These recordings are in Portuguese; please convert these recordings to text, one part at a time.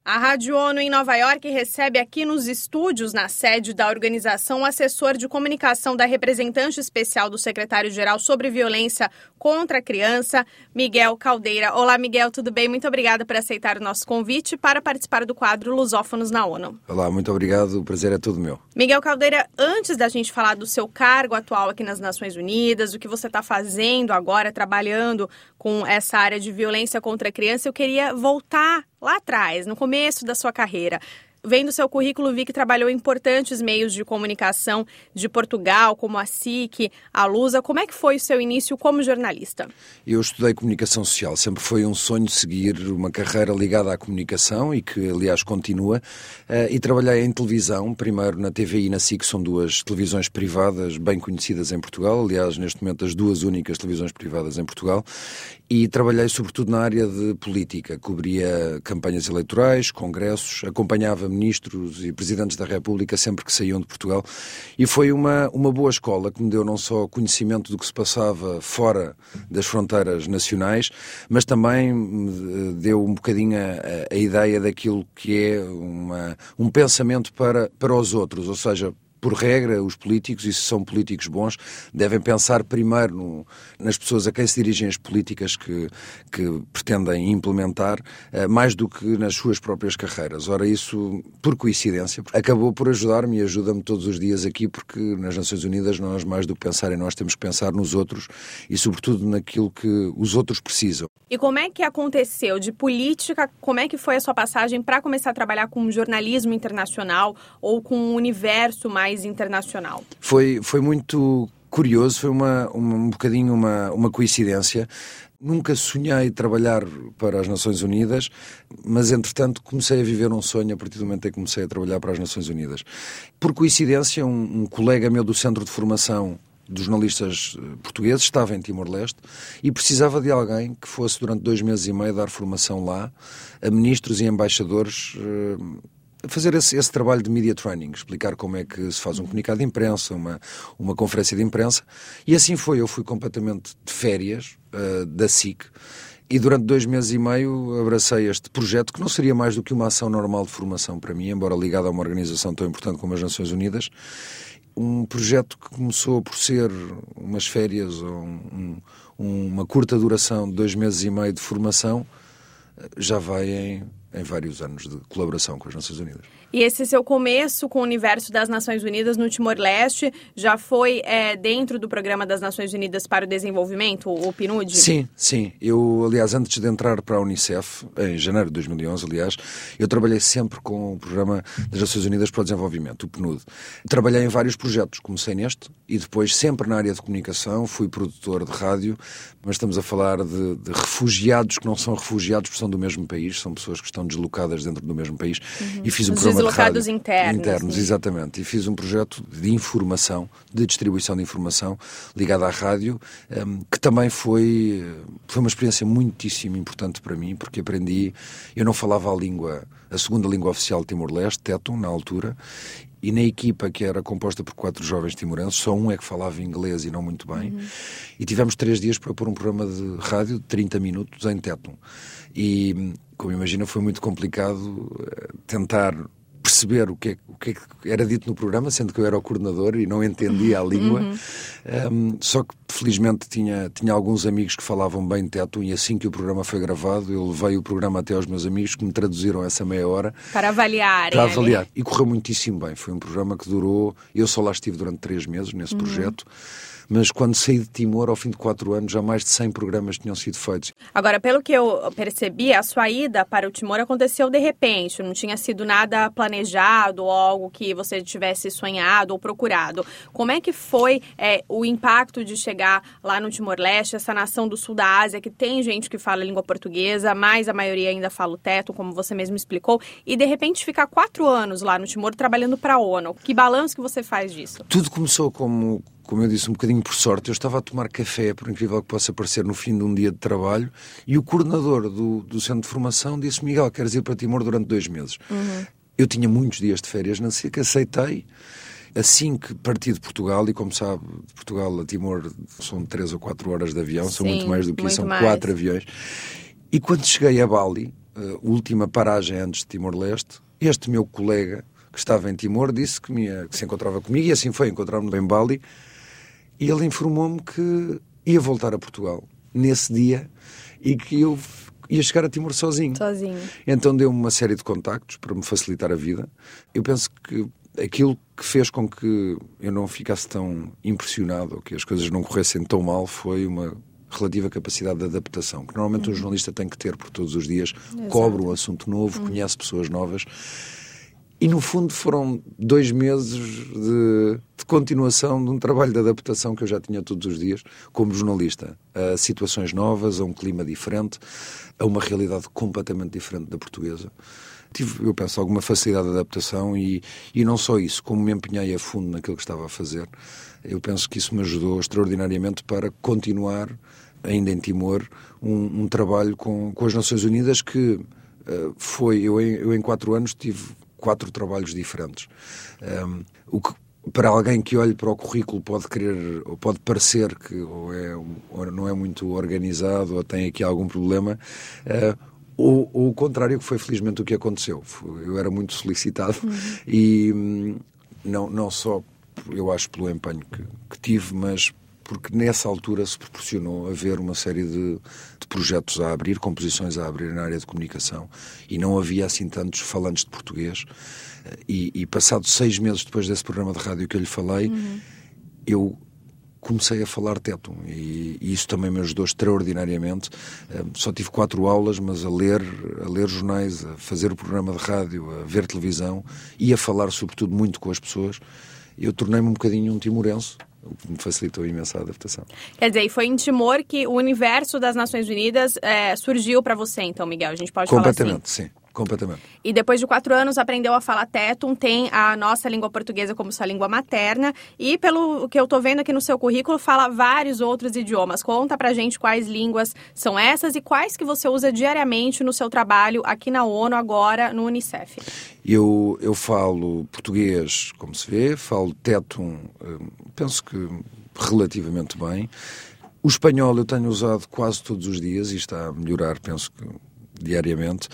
A Rádio ONU em Nova York recebe aqui nos estúdios, na sede da organização, o assessor de comunicação da representante especial do secretário-geral sobre violência contra a criança, Miguel Caldeira. Olá, Miguel, tudo bem? Muito obrigada por aceitar o nosso convite para participar do quadro Lusófonos na ONU. Olá, muito obrigado, o prazer é todo meu. Miguel Caldeira, antes da gente falar do seu cargo atual aqui nas Nações Unidas, o que você está fazendo agora, trabalhando com essa área de violência contra a criança, eu queria voltar lá atrás, no começo da sua carreira. Vendo seu currículo, vi que trabalhou em importantes meios de comunicação de Portugal, como a SIC, a Lusa. Como é que foi o seu início como jornalista? Eu estudei comunicação social. Sempre foi um sonho seguir uma carreira ligada à comunicação e que, aliás, continua. E trabalhei em televisão, primeiro na TVI e na SIC, são duas televisões privadas bem conhecidas em Portugal. Aliás, neste momento, as duas únicas televisões privadas em Portugal. E trabalhei sobretudo na área de política. Cobria campanhas eleitorais, congressos, acompanhava ministros e presidentes da República sempre que saíam de Portugal, e foi uma boa escola que me deu não só conhecimento do que se passava fora das fronteiras nacionais, mas também me deu um bocadinho a ideia daquilo que é um pensamento para os outros, ou seja, por regra, os políticos, e se são políticos bons, devem pensar primeiro nas pessoas a quem se dirigem as políticas que pretendem implementar, mais do que nas suas próprias carreiras. Ora, isso, por coincidência, acabou por ajudar-me e ajuda-me todos os dias aqui, porque nas Nações Unidas nós, mais do que pensar em nós, temos que pensar nos outros e, sobretudo, naquilo que os outros precisam. E como é que aconteceu de política? Como é que foi a sua passagem para começar a trabalhar com jornalismo internacional ou com um universo mais internacional? Foi muito curioso, foi um bocadinho uma coincidência. Nunca sonhei trabalhar para as Nações Unidas, mas entretanto comecei a viver um sonho a partir do momento em que comecei a trabalhar para as Nações Unidas. Por coincidência, um colega meu do Centro de Formação dos jornalistas portugueses estava em Timor-Leste e precisava de alguém que fosse durante 2 meses e meio dar formação lá a ministros e embaixadores, fazer esse trabalho de media training, explicar como é que se faz um comunicado de imprensa, uma conferência de imprensa, e assim foi. Eu fui completamente de férias da SIC e durante 2 meses e meio abracei este projeto, que não seria mais do que uma ação normal de formação para mim, embora ligada a uma organização tão importante como as Nações Unidas. Um projeto que começou por ser umas férias ou uma curta duração de 2 meses e meio de formação, já vai em vários anos de colaboração com as Nações Unidas. E esse seu começo com o universo das Nações Unidas no Timor-Leste já foi dentro do Programa das Nações Unidas para o Desenvolvimento, o PNUD? Sim. Eu, aliás, antes de entrar para a Unicef, em janeiro de 2011, aliás, eu trabalhei sempre com o Programa das Nações Unidas para o Desenvolvimento, o PNUD. Trabalhei em vários projetos, comecei neste e depois sempre na área de comunicação, fui produtor de rádio, mas estamos a falar de refugiados que não são refugiados porque são do mesmo país, são pessoas que estão deslocadas dentro do mesmo país, e fiz um programa de rádio. Deslocados internos, exatamente, e fiz um projeto de informação, de distribuição de informação ligado à rádio, que também foi uma experiência muitíssimo importante para mim, porque aprendi, eu não falava a segunda língua oficial de Timor-Leste, Tétum, na altura, e na equipa, que era composta por 4 jovens timorenses, só um é que falava inglês e não muito bem, e tivemos 3 dias para pôr um programa de rádio de 30 minutos em Tétum. E, como imagina, foi muito complicado tentar perceber o que era dito no programa, sendo que eu era o coordenador e não entendia a língua. Só que, felizmente, tinha alguns amigos que falavam bem Tétum, e assim que o programa foi gravado, eu levei o programa até aos meus amigos, que me traduziram essa meia hora. Para avaliar. E correu muitíssimo bem. Foi um programa que durou... Eu só lá estive durante 3 meses nesse projeto. Mas quando saí de Timor, ao fim de 4 anos, já mais de 100 programas tinham sido feitos. Agora, pelo que eu percebi, a sua ida para o Timor aconteceu de repente, não tinha sido nada planejado ou algo que você tivesse sonhado ou procurado. Como é que foi o impacto de chegar lá no Timor-Leste, essa nação do sul da Ásia, que tem gente que fala língua portuguesa, mas a maioria ainda fala o Tétum, como você mesmo explicou, e de repente ficar 4 anos lá no Timor trabalhando para a ONU? Que balanço que você faz disso? Tudo começou como eu disse, um bocadinho por sorte. Eu estava a tomar café, por incrível que possa parecer, no fim de um dia de trabalho, e o coordenador do centro de formação disse: Miguel, queres ir para Timor durante 2 meses? Eu tinha muitos dias de férias na SIC, aceitei. Assim que parti de Portugal, e como sabe, de Portugal a Timor são 3 ou 4 horas de avião, são muito mais do que isso, são 4 aviões. E quando cheguei a Bali, última paragem antes de Timor-Leste, este meu colega que estava em Timor disse que se encontrava comigo, e assim foi, encontrar-me em Bali, e ele informou-me que ia voltar a Portugal nesse dia e que eu ia chegar a Timor sozinho. Então deu-me uma série de contactos para me facilitar a vida. Eu penso que aquilo que fez com que eu não ficasse tão impressionado ou que as coisas não corressem tão mal foi uma relativa capacidade de adaptação, que normalmente um jornalista tem que ter, porque todos os dias cobre um assunto novo, conhece pessoas novas. E, no fundo, foram 2 meses de continuação de um trabalho de adaptação que eu já tinha todos os dias como jornalista, a situações novas, a um clima diferente, a uma realidade completamente diferente da portuguesa. Tive, eu penso, alguma facilidade de adaptação e não só isso, como me empenhei a fundo naquilo que estava a fazer. Eu penso que isso me ajudou extraordinariamente para continuar, ainda em Timor, um trabalho com as Nações Unidas que foi... Eu em 4 anos tive 4 trabalhos diferentes. O que para alguém que olhe para o currículo pode pode parecer que ou não é muito organizado ou tem aqui algum problema, ou o contrário, que foi felizmente o que aconteceu. Eu era muito solicitado e não só, eu acho, pelo empenho que tive, mas porque nessa altura se proporcionou haver uma série de projetos a abrir, composições a abrir na área de comunicação, e não havia assim tantos falantes de português. E passados 6 meses depois desse programa de rádio que eu lhe falei, eu comecei a falar tétum, e isso também me ajudou extraordinariamente. Só tive 4 aulas, mas a ler jornais, a fazer o programa de rádio, a ver televisão e a falar sobretudo muito com as pessoas, eu tornei-me um bocadinho um timorense, o que me facilitou imensa a adaptação. Quer dizer, e foi em Timor que o universo das Nações Unidas surgiu para você, então, Miguel? A gente pode falar assim? Completamente, sim. Completamente. E depois de 4 anos aprendeu a falar tétum, tem a nossa língua portuguesa como sua língua materna e, pelo que eu estou vendo aqui no seu currículo, fala vários outros idiomas. Conta pra gente quais línguas são essas e quais que você usa diariamente no seu trabalho aqui na ONU, agora no Unicef. Eu falo português, como se vê, falo tétum, penso que relativamente bem. O espanhol eu tenho usado quase todos os dias e está a melhorar, penso que diariamente,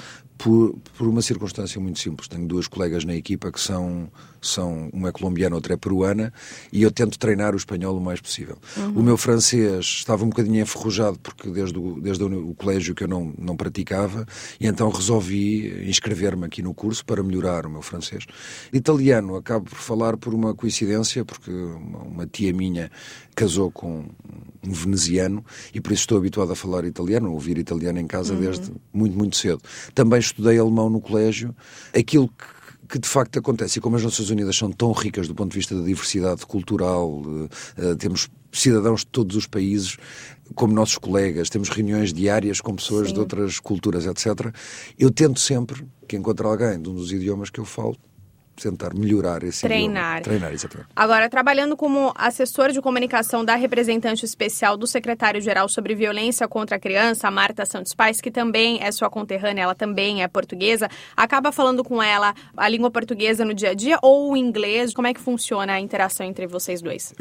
por uma circunstância muito simples. Tenho 2 colegas na equipa que são uma é colombiana, outra é peruana, e eu tento treinar o espanhol o mais possível. O meu francês estava um bocadinho enferrujado, porque desde o colégio que eu não praticava, e então resolvi inscrever-me aqui no curso para melhorar o meu francês. Italiano, acabo por falar por uma coincidência, porque uma tia minha casou com um veneziano, e por isso estou habituado a falar italiano, a ouvir italiano em casa desde muito, muito cedo. Também estudei alemão no colégio. Aquilo que de facto acontece, e como as Nações Unidas são tão ricas do ponto de vista da diversidade cultural, temos cidadãos de todos os países como nossos colegas, temos reuniões diárias com pessoas de outras culturas, etc. Eu tento sempre que encontre alguém de um dos idiomas que eu falo, tentar melhorar esse idioma. Treinar, exatamente. Agora, trabalhando como assessor de comunicação da representante especial do secretário-geral sobre violência contra a criança, a Marta Santos Pais, que também é sua conterrânea, ela também é portuguesa, acaba falando com ela a língua portuguesa no dia a dia ou o inglês? Como é que funciona a interação entre vocês dois?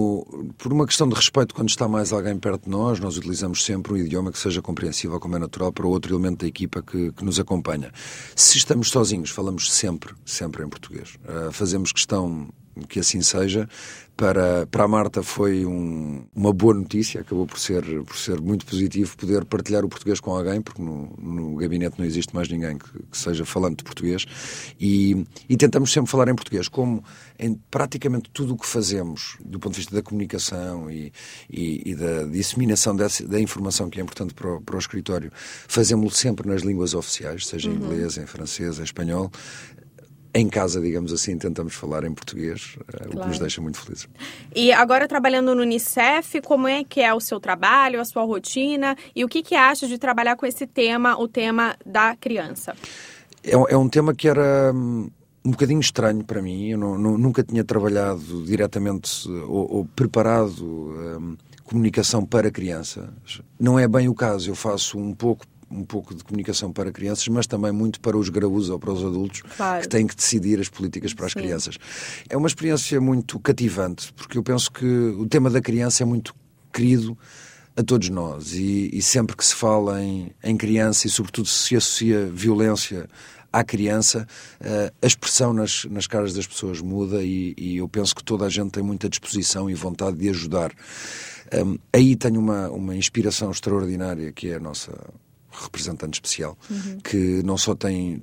Por uma questão de respeito, quando está mais alguém perto de nós utilizamos sempre um idioma que seja compreensível, como é natural, para o outro elemento da equipa que nos acompanha. Se estamos sozinhos, falamos sempre em português. Fazemos questão que assim seja. Para a Marta foi uma boa notícia, acabou por ser muito positivo poder partilhar o português com alguém, porque no gabinete não existe mais ninguém que seja falante de português, e tentamos sempre falar em português, como em praticamente tudo o que fazemos, do ponto de vista da comunicação e da disseminação da informação que é importante para o escritório, fazemos-lo sempre nas línguas oficiais, seja em inglês, em francês, em espanhol. Em casa, digamos assim, tentamos falar em português, o que nos deixa muito felizes. E agora, trabalhando no Unicef, como é que é o seu trabalho, a sua rotina, e o que acha de trabalhar com esse tema, o tema da criança? É um tema que era um bocadinho estranho para mim. Eu nunca tinha trabalhado diretamente ou preparado comunicação para crianças. Não é bem o caso, eu faço um pouco de comunicação para crianças, mas também muito para os graúdos ou para os adultos, claro, que têm que decidir as políticas para as crianças. É uma experiência muito cativante, porque eu penso que o tema da criança é muito querido a todos nós. E sempre que se fala em criança e sobretudo se associa violência à criança, a expressão nas caras das pessoas muda e eu penso que toda a gente tem muita disposição e vontade de ajudar. Aí tenho uma inspiração extraordinária, que é a nossa representante especial, que não só tem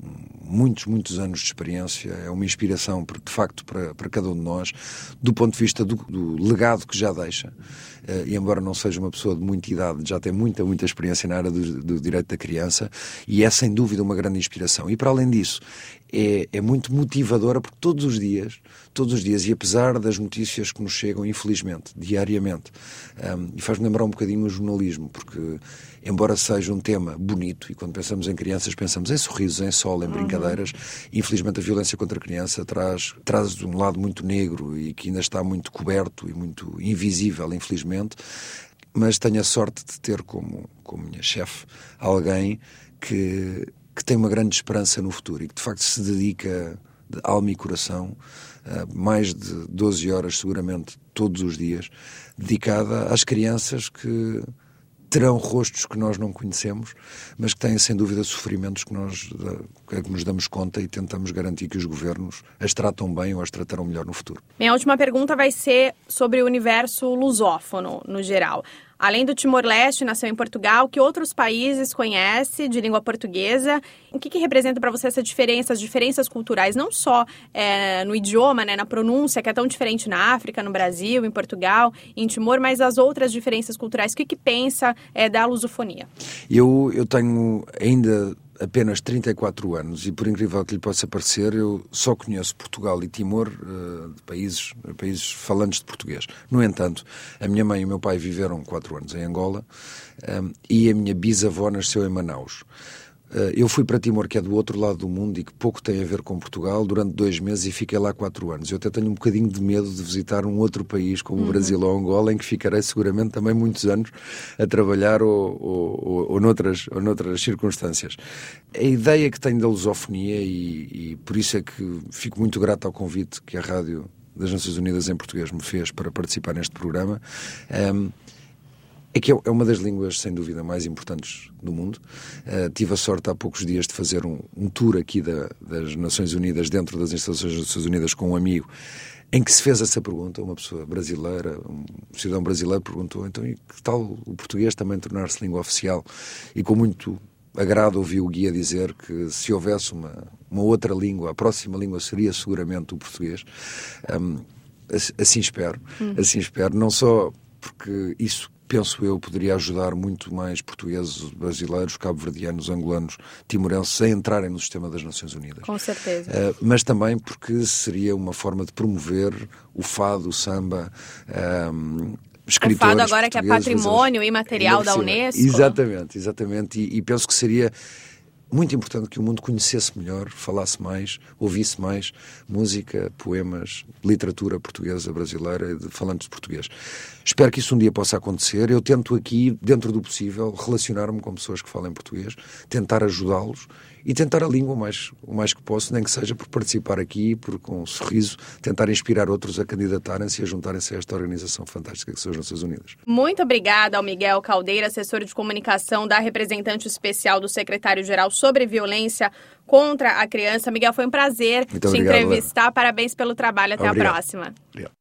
muitos anos de experiência, é uma inspiração, de facto, para cada um de nós, do ponto de vista do legado que já deixa. E embora não seja uma pessoa de muita idade, já tem muita experiência na área do direito da criança, e é sem dúvida uma grande inspiração. E para além disso, é muito motivadora, porque todos os dias, e apesar das notícias que nos chegam, infelizmente, diariamente, e faz-me lembrar um bocadinho o jornalismo, porque embora seja um tema bonito, e quando pensamos em crianças pensamos em sorrisos, em sol, em brincadeiras, infelizmente a violência contra a criança traz um lado muito negro e que ainda está muito coberto e muito invisível, infelizmente. Mas tenho a sorte de ter como minha chefe alguém que tem uma grande esperança no futuro e que de facto se dedica de alma e coração, mais de 12 horas seguramente todos os dias, dedicada às crianças que terão rostos que nós não conhecemos, mas que têm sem dúvida sofrimentos que nos damos conta e tentamos garantir que os governos as tratam bem ou as tratarão melhor no futuro. Minha última pergunta vai ser sobre o universo lusófono no geral. Além do Timor-Leste, nasceu em Portugal, que outros países conhece de língua portuguesa? O que representa para você essa diferença, as diferenças culturais, não só no idioma, né, na pronúncia, que é tão diferente na África, no Brasil, em Portugal, em Timor, mas as outras diferenças culturais? O que pensa da lusofonia? Eu tenho ainda apenas 34 anos e, por incrível que lhe possa parecer, eu só conheço Portugal e Timor, países falantes de português. No entanto, a minha mãe e o meu pai viveram 4 anos em Angola e a minha bisavó nasceu em Manaus. Eu fui para Timor, que é do outro lado do mundo e que pouco tem a ver com Portugal, durante 2 meses e fiquei lá 4 anos. Eu até tenho um bocadinho de medo de visitar um outro país como o Brasil ou Angola, em que ficarei seguramente também muitos anos a trabalhar ou noutras circunstâncias. A ideia que tenho da lusofonia, e por isso é que fico muito grato ao convite que a Rádio das Nações Unidas em Português me fez para participar neste programa, é que é uma das línguas, sem dúvida, mais importantes do mundo. Tive a sorte há poucos dias de fazer um tour aqui das Nações Unidas, dentro das instalações das Nações Unidas, com um amigo, em que se fez essa pergunta. Uma pessoa brasileira, um cidadão brasileiro, perguntou: então, e que tal o português também tornar-se língua oficial? E com muito agrado ouvi o guia dizer que se houvesse uma outra língua, a próxima língua seria seguramente o português. Assim espero, não só porque isso, penso eu, poderia ajudar muito mais portugueses, brasileiros, cabo-verdianos, angolanos, timorenses a entrarem no sistema das Nações Unidas. Com certeza. Mas também porque seria uma forma de promover o fado, o samba, escritores. O fado agora que é patrimônio imaterial da Unesco. Exatamente. E penso que seria muito importante que o mundo conhecesse melhor, falasse mais, ouvisse mais música, poemas, literatura portuguesa, brasileira, de falantes de português. Espero que isso um dia possa acontecer. Eu tento aqui, dentro do possível, relacionar-me com pessoas que falam português, tentar ajudá-los e tentar a língua o mais que posso, nem que seja por participar aqui, por, com um sorriso, tentar inspirar outros a candidatarem-se e a juntarem-se a esta organização fantástica que são as Nações Unidas. Muito obrigada ao Miguel Caldeira, assessor de comunicação da representante especial do secretário-geral sobre violência contra a criança. Miguel, foi um prazer te entrevistar. Parabéns pelo trabalho. Até a próxima. Obrigado.